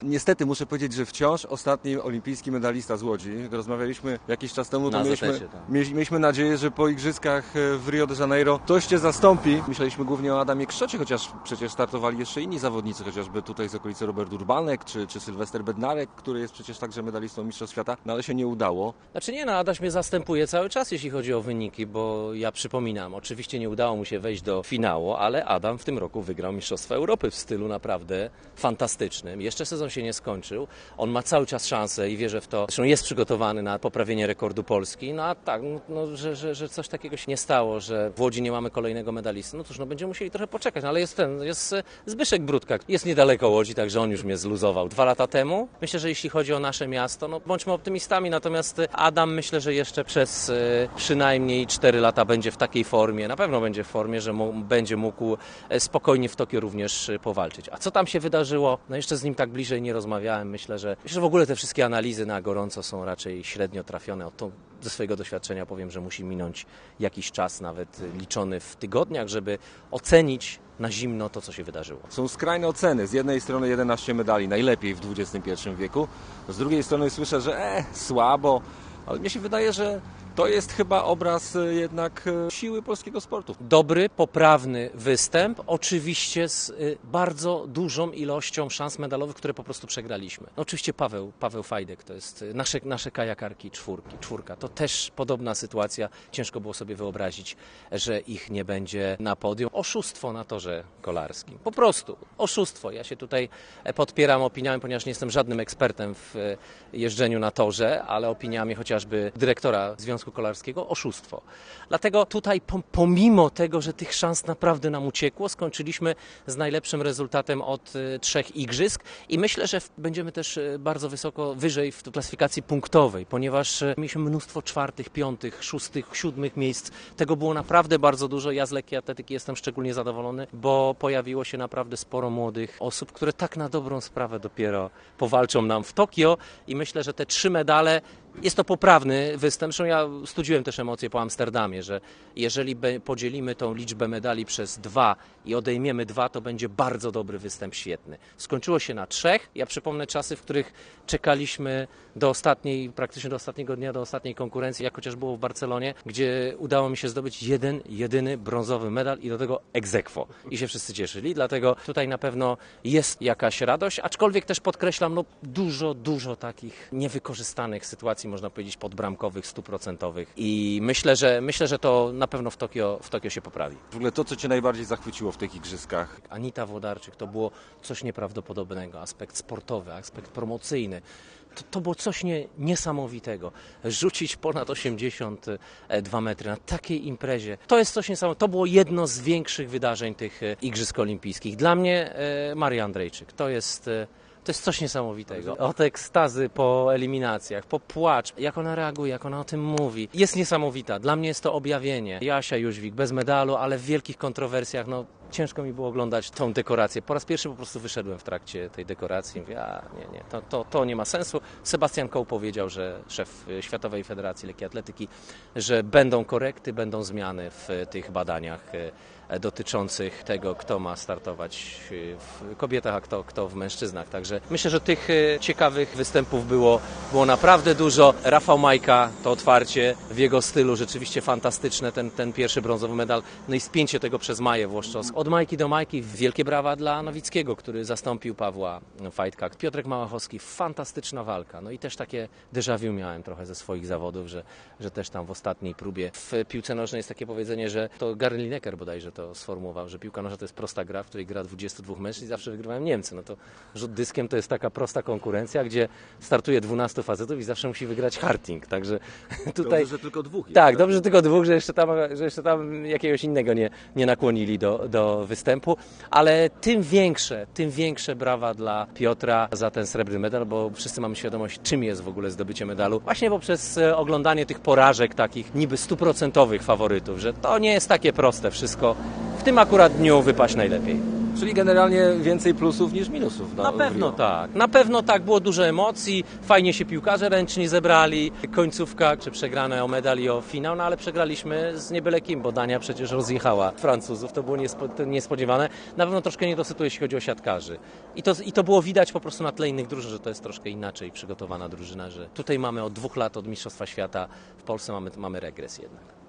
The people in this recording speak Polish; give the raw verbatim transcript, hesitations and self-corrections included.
Niestety muszę powiedzieć, że wciąż ostatni olimpijski medalista z Łodzi, rozmawialiśmy jakiś czas temu, to Na mieliśmy, zatecie, tak. mieliśmy nadzieję, że po igrzyskach w Rio de Janeiro ktoś Cię zastąpi. Myśleliśmy głównie o Adamie Krzczocie, chociaż przecież startowali jeszcze inni zawodnicy, chociażby tutaj z okolicy Robert Urbanek czy, czy Sylwester Bednarek, który jest przecież także medalistą Mistrzostw Świata, no ale się nie udało. Znaczy nie, no Adaś mnie zastępuje cały czas, jeśli chodzi o wyniki, bo ja przypominam, oczywiście nie udało mu się wejść do finału, ale Adam w tym roku wygrał Mistrzostwa Europy w stylu naprawdę fantastycznym. Jeszcze sezon się nie skończył, on ma cały czas szansę i wierzę w to, zresztą jest przygotowany na poprawienie rekordu Polski, no a tak, no, że, że, że coś takiego się nie stało, że w Łodzi nie mamy kolejnego medalisty, no cóż, no będziemy musieli trochę poczekać, no, ale jest ten, jest Zbyszek Brudka, jest niedaleko Łodzi, także on już mnie zluzował dwa lata temu. Myślę, że jeśli chodzi o nasze miasto, no bądźmy optymistami, natomiast Adam myślę, że jeszcze przez y, przynajmniej cztery lata będzie w takiej formie, na pewno będzie w formie, że mu, będzie mógł spokojnie w Tokio również powalczyć. A co tam się wydarzyło? No jeszcze z nim tak bliżej nie rozmawiałem, myślę, że, myślę, że w ogóle te wszystkie analizy na gorąco są raczej średnio trafione. O to ze swojego doświadczenia powiem, że musi minąć jakiś czas, nawet liczony w tygodniach, żeby ocenić na zimno to, co się wydarzyło. Są skrajne oceny. Z jednej strony jedenaście medali, najlepiej w dwudziestym pierwszym wieku. Z drugiej strony słyszę, że e, słabo, ale mnie się wydaje, że to jest chyba obraz jednak siły polskiego sportu. Dobry, poprawny występ, oczywiście z bardzo dużą ilością szans medalowych, które po prostu przegraliśmy. No oczywiście Paweł, Paweł Fajdek, to jest nasze, nasze kajakarki czwórki, czwórka. To też podobna sytuacja. Ciężko było sobie wyobrazić, że ich nie będzie na podium. Oszustwo na torze kolarskim. Po prostu oszustwo. Ja się tutaj podpieram opiniami, ponieważ nie jestem żadnym ekspertem w jeżdżeniu na torze, ale opiniami chociażby dyrektora Związku Kolarskiego, oszustwo. Dlatego tutaj pomimo tego, że tych szans naprawdę nam uciekło, skończyliśmy z najlepszym rezultatem od trzech igrzysk i myślę, że będziemy też bardzo wysoko wyżej w klasyfikacji punktowej, ponieważ mieliśmy mnóstwo czwartych, piątych, szóstych, siódmych miejsc. Tego było naprawdę bardzo dużo. Ja z lekkiej atletyki jestem szczególnie zadowolony, bo pojawiło się naprawdę sporo młodych osób, które tak na dobrą sprawę dopiero powalczą nam w Tokio i myślę, że te trzy medale jest to poprawny występ. Zresztą ja studiuję też emocje po Amsterdamie, że jeżeli podzielimy tą liczbę medali przez dwa i odejmiemy dwa, to będzie bardzo dobry występ, świetny. Skończyło się na trzech. Ja przypomnę czasy, w których czekaliśmy do ostatniej, praktycznie do ostatniego dnia, do ostatniej konkurencji, jak chociaż było w Barcelonie, gdzie udało mi się zdobyć jeden, jedyny brązowy medal i do tego ex aequo. I się wszyscy cieszyli, dlatego tutaj na pewno jest jakaś radość, aczkolwiek też podkreślam, no dużo, dużo takich niewykorzystanych sytuacji, można powiedzieć podbramkowych, stuprocentowych i myślę, że myślę, że to na pewno w Tokio, w Tokio się poprawi. W ogóle to, co Cię najbardziej zachwyciło w tych igrzyskach? Anita Włodarczyk, to było coś nieprawdopodobnego, aspekt sportowy, aspekt promocyjny. To, to było coś nie, niesamowitego. Rzucić ponad osiemdziesiąt dwa metry na takiej imprezie. To jest coś niesamowitego. To było jedno z większych wydarzeń tych Igrzysk Olimpijskich. Dla mnie e, Maria Andrejczyk. To jest... E, To jest coś niesamowitego. Od ekstazy po eliminacjach, po płacz, jak ona reaguje, jak ona o tym mówi. Jest niesamowita. Dla mnie jest to objawienie. Jasia Jóźwik bez medalu, ale w wielkich kontrowersjach, no ciężko mi było oglądać tą dekorację. Po raz pierwszy po prostu wyszedłem w trakcie tej dekoracji. Mówię, a nie, nie, to, to, to nie ma sensu. Sebastian Coe powiedział, że szef Światowej Federacji Lekkiej Atletyki, że będą korekty, będą zmiany w tych badaniach dotyczących tego, kto ma startować w kobietach, a kto, kto w mężczyznach. Także myślę, że tych ciekawych występów było, było naprawdę dużo. Rafał Majka, to otwarcie w jego stylu rzeczywiście fantastyczne, ten, ten pierwszy brązowy medal, no i spięcie tego przez Maję Włoszczowską. Od Majki do Majki wielkie brawa dla Nowickiego, który zastąpił Pawła Fajdka. Piotrek Małachowski, fantastyczna walka. No i też takie déjà vu miałem trochę ze swoich zawodów, że, że też tam w ostatniej próbie. W piłce nożnej jest takie powiedzenie, że to Gary Lineker bodajże to sformułował, że piłka nożna to jest prosta gra, w której gra dwudziestu dwóch mężczyzn i zawsze wygrywają Niemcy. No to rzut dyskiem to jest taka prosta konkurencja, gdzie startuje dwunastu facetów i zawsze musi wygrać Harting. Także tutaj... Dobrze, że tylko dwóch jest, Tak, tak, dobrze, że tylko dwóch, że jeszcze tam, że jeszcze tam jakiegoś innego nie, nie nakłonili do, do występu, ale tym większe, tym większe brawa dla Piotra za ten srebrny medal, bo wszyscy mamy świadomość, czym jest w ogóle zdobycie medalu. Właśnie poprzez oglądanie tych porażek takich niby stuprocentowych faworytów, że to nie jest takie proste wszystko. W tym akurat dniu wypaść najlepiej. Czyli generalnie więcej plusów niż minusów. No, Na pewno tak, na pewno tak, było dużo emocji, fajnie się piłkarze ręczni zebrali, końcówka, czy przegrane o medal i o finał, no ale przegraliśmy z niebyle kim, bo Dania przecież rozjechała Francuzów, to było niespo, to niespodziewane. Na pewno troszkę niedosytu, jeśli chodzi o siatkarzy. I to, I to było widać po prostu na tle innych drużyn, że to jest troszkę inaczej przygotowana drużyna, że tutaj mamy od dwóch lat od Mistrzostwa Świata, w Polsce mamy, mamy regres jednak.